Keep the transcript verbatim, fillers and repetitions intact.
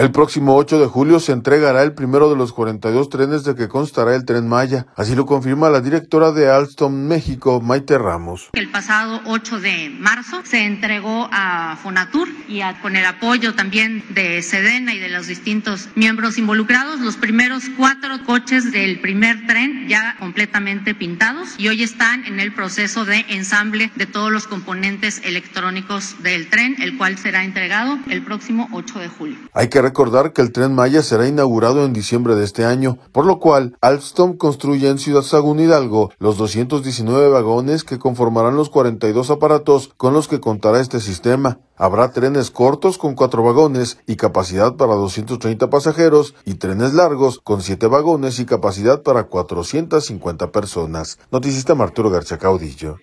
El próximo ocho de julio se entregará el primero de los cuarenta y dos trenes de que constará el Tren Maya. Así lo confirma la directora de Alstom México, Maite Ramos. El pasado ocho de marzo se entregó a Fonatur y a, con el apoyo también de Sedena y de los distintos miembros involucrados, los primeros cuatro coches del primer tren ya completamente pintados y hoy están en el proceso de ensamble de todos los componentes electrónicos del tren, el cual será entregado el próximo ocho de julio. Hay que recordar que el Tren Maya será inaugurado en diciembre de este año, por lo cual Alstom construye en Ciudad Sagún, Hidalgo, los doscientos diecinueve vagones que conformarán los cuarenta y dos aparatos con los que contará este sistema. Habrá trenes cortos con cuatro vagones y capacidad para doscientos treinta pasajeros y trenes largos con siete vagones y capacidad para cuatrocientas cincuenta personas. Noticista Arturo García Caudillo.